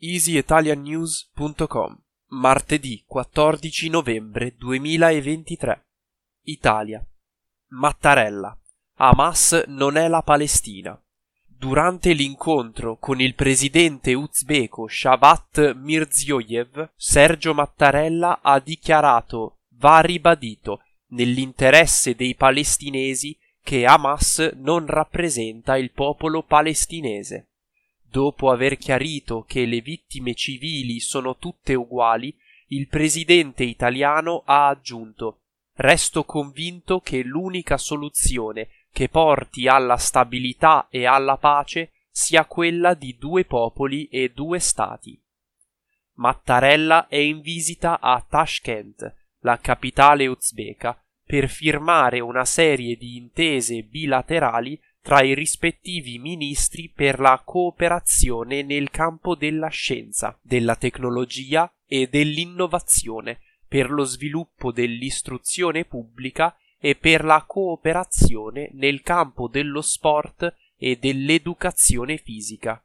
easyitaliannews.com, martedì 14 novembre 2023. Italia. Mattarella. Hamas non è la Palestina. Durante l'incontro con il presidente uzbeko Shavkat Mirziyoyev, Sergio Mattarella ha dichiarato: va ribadito, nell'interesse dei palestinesi, che Hamas non rappresenta il popolo palestinese. Dopo aver chiarito che le vittime civili sono tutte uguali, il presidente italiano ha aggiunto: resto convinto che l'unica soluzione che porti alla stabilità e alla pace sia quella di due popoli e due stati. Mattarella è in visita a Tashkent, la capitale uzbeka, per firmare una serie di intese bilaterali tra i rispettivi ministri per la cooperazione nel campo della scienza, della tecnologia e dell'innovazione, per lo sviluppo dell'istruzione pubblica e per la cooperazione nel campo dello sport e dell'educazione fisica.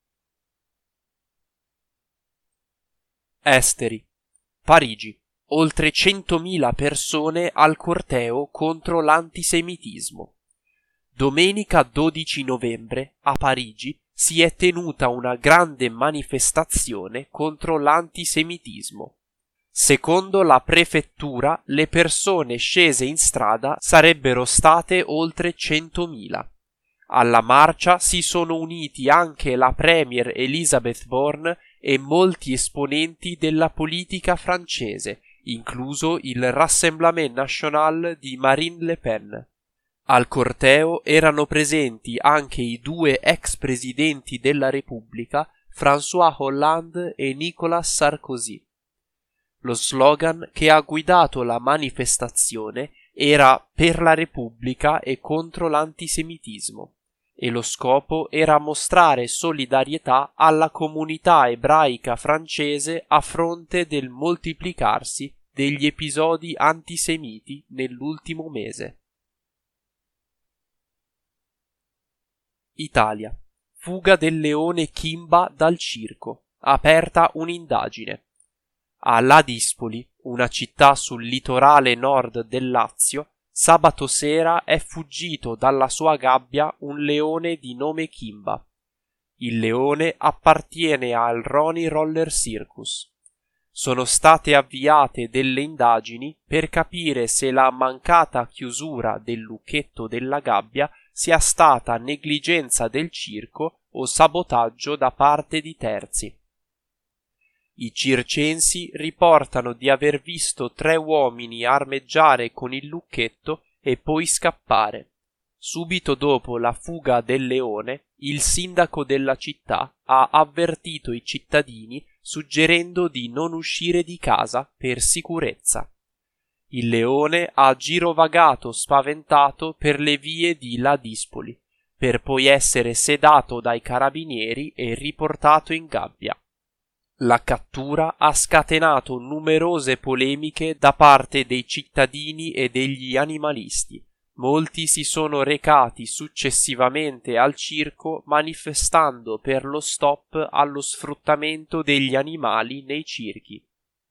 Esteri. Parigi. Oltre 100.000 persone al corteo contro l'antisemitismo. Domenica 12 novembre a Parigi si è tenuta una grande manifestazione contro l'antisemitismo. Secondo la prefettura, le persone scese in strada sarebbero state oltre 100.000. Alla marcia si sono uniti anche la premier Elisabeth Borne e molti esponenti della politica francese, incluso il Rassemblement National di Marine Le Pen. Al corteo erano presenti anche i due ex presidenti della Repubblica, François Hollande e Nicolas Sarkozy. Lo slogan che ha guidato la manifestazione era "Per la Repubblica e contro l'antisemitismo", e lo scopo era mostrare solidarietà alla comunità ebraica francese a fronte del moltiplicarsi degli episodi antisemiti nell'ultimo mese. Italia. Fuga del leone Kimba dal circo. Aperta un'indagine. A Ladispoli, una città sul litorale nord del Lazio, sabato sera è fuggito dalla sua gabbia un leone di nome Kimba. Il leone appartiene al Roni Roller Circus. Sono state avviate delle indagini per capire se la mancata chiusura del lucchetto della gabbia sia stata negligenza del circo o sabotaggio da parte di terzi. I circensi riportano di aver visto 3 uomini armeggiare con il lucchetto e poi scappare. Subito dopo la fuga del leone, il sindaco della città ha avvertito i cittadini suggerendo di non uscire di casa per sicurezza. Il leone ha girovagato spaventato per le vie di Ladispoli, per poi essere sedato dai carabinieri e riportato in gabbia. La cattura ha scatenato numerose polemiche da parte dei cittadini e degli animalisti. Molti si sono recati successivamente al circo manifestando per lo stop allo sfruttamento degli animali nei circhi.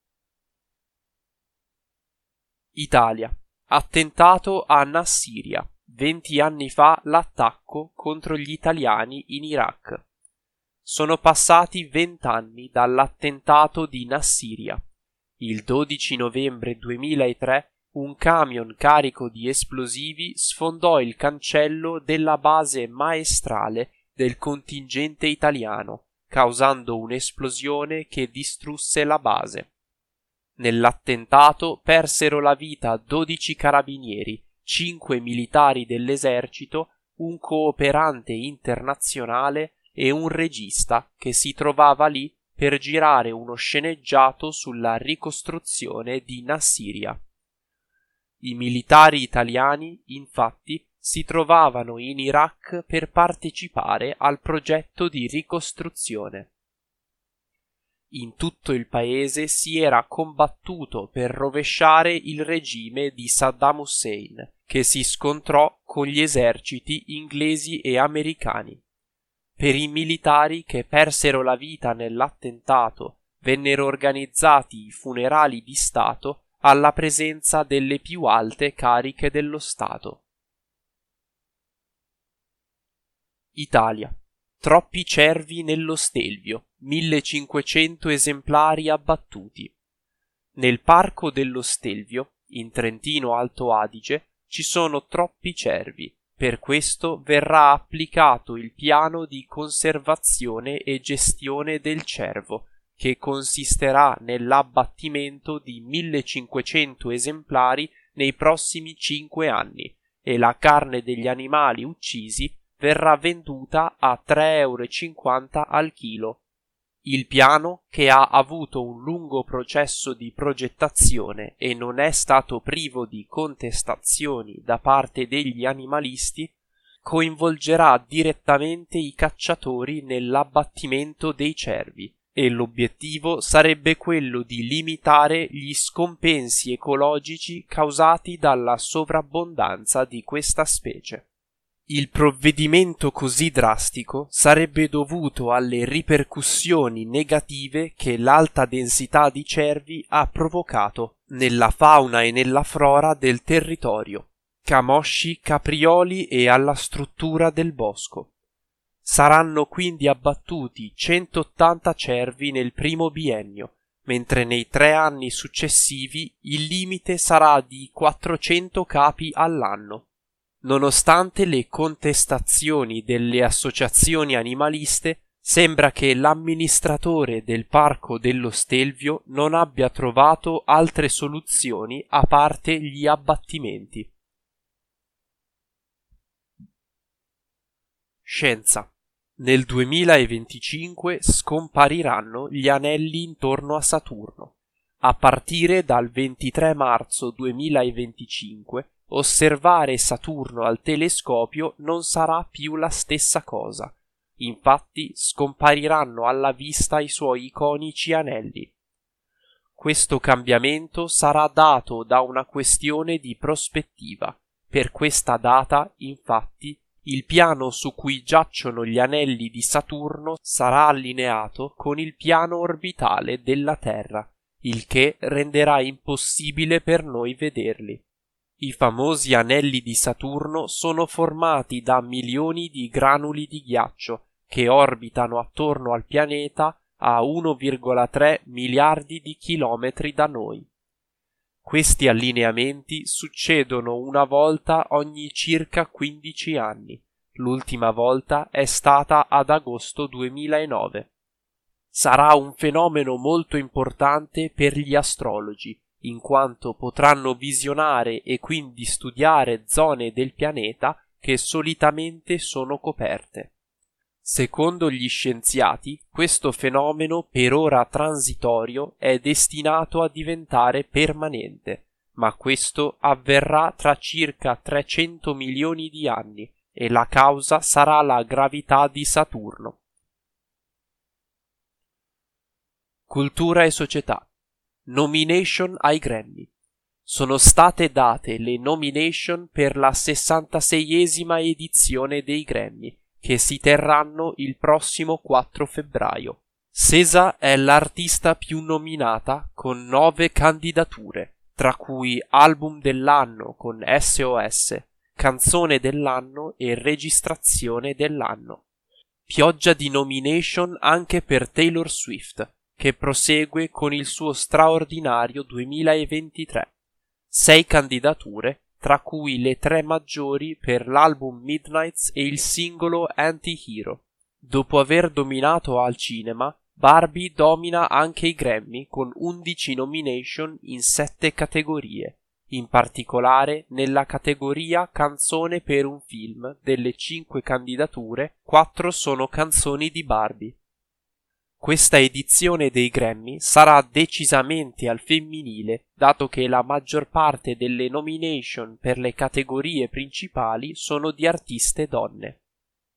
Italia. Attentato a Nassiriya. 20 anni fa l'attacco contro gli italiani in Iraq. Sono passati 20 anni dall'attentato di Nassiriya. Il 12 novembre 2003 un camion carico di esplosivi sfondò il cancello della base maestrale del contingente italiano, causando un'esplosione che distrusse la base. Nell'attentato persero la vita 12 carabinieri, 5 militari dell'esercito, un cooperante internazionale e un regista che si trovava lì per girare uno sceneggiato sulla ricostruzione di Nassiriya. I militari italiani, infatti, si trovavano in Iraq per partecipare al progetto di ricostruzione. In tutto il paese si era combattuto per rovesciare il regime di Saddam Hussein, che si scontrò con gli eserciti inglesi e americani. Per i militari che persero la vita nell'attentato vennero organizzati i funerali di Stato alla presenza delle più alte cariche dello Stato. Italia. Troppi cervi nello Stelvio, 1500 esemplari abbattuti. Nel parco dello Stelvio, in Trentino Alto Adige, ci sono troppi cervi. Per questo verrà applicato il piano di conservazione e gestione del cervo, che consisterà nell'abbattimento di 1500 esemplari nei prossimi 5 anni e la carne degli animali uccisi verrà venduta a 3,50 € al chilo. Il piano, che ha avuto un lungo processo di progettazione e non è stato privo di contestazioni da parte degli animalisti, coinvolgerà direttamente i cacciatori nell'abbattimento dei cervi e l'obiettivo sarebbe quello di limitare gli scompensi ecologici causati dalla sovrabbondanza di questa specie. Il provvedimento così drastico sarebbe dovuto alle ripercussioni negative che l'alta densità di cervi ha provocato nella fauna e nella flora del territorio, camosci, caprioli e alla struttura del bosco. Saranno quindi abbattuti 180 cervi nel primo biennio, mentre nei 3 anni successivi il limite sarà di 400 capi all'anno. Nonostante le contestazioni delle associazioni animaliste, sembra che l'amministratore del parco dello Stelvio non abbia trovato altre soluzioni a parte gli abbattimenti. Scienza. Nel 2025 scompariranno gli anelli intorno a Saturno. A partire dal 23 marzo 2025 osservare Saturno al telescopio non sarà più la stessa cosa. Infatti scompariranno alla vista i suoi iconici anelli. Questo cambiamento sarà dato da una questione di prospettiva. Per questa data, infatti, il piano su cui giacciono gli anelli di Saturno sarà allineato con il piano orbitale della Terra, il che renderà impossibile per noi vederli. I famosi anelli di Saturno sono formati da milioni di granuli di ghiaccio che orbitano attorno al pianeta a 1,3 miliardi di chilometri da noi. Questi allineamenti succedono una volta ogni circa 15 anni. L'ultima volta è stata ad agosto 2009. Sarà un fenomeno molto importante per gli astrologi, in quanto potranno visionare e quindi studiare zone del pianeta che solitamente sono coperte. Secondo gli scienziati, questo fenomeno per ora transitorio è destinato a diventare permanente, ma questo avverrà tra circa 300 milioni di anni e la causa sarà la gravità di Saturno. Cultura e società. Nomination ai Grammy. Sono state date le nomination per la 66esima edizione dei Grammy, che si terranno il prossimo 4 febbraio. SZA è l'artista più nominata con 9 candidature, tra cui album dell'anno con SOS, canzone dell'anno e registrazione dell'anno. Pioggia di nomination anche per Taylor Swift, che prosegue con il suo straordinario 2023. 6 candidature, tra cui le 3 maggiori per l'album Midnights e il singolo Anti-Hero. Dopo aver dominato al cinema, Barbie domina anche i Grammy con 11 nomination in 7 categorie. In particolare, nella categoria Canzone per un film, delle 5 candidature, 4 sono canzoni di Barbie. Questa edizione dei Grammy sarà decisamente al femminile, dato che la maggior parte delle nomination per le categorie principali sono di artiste donne.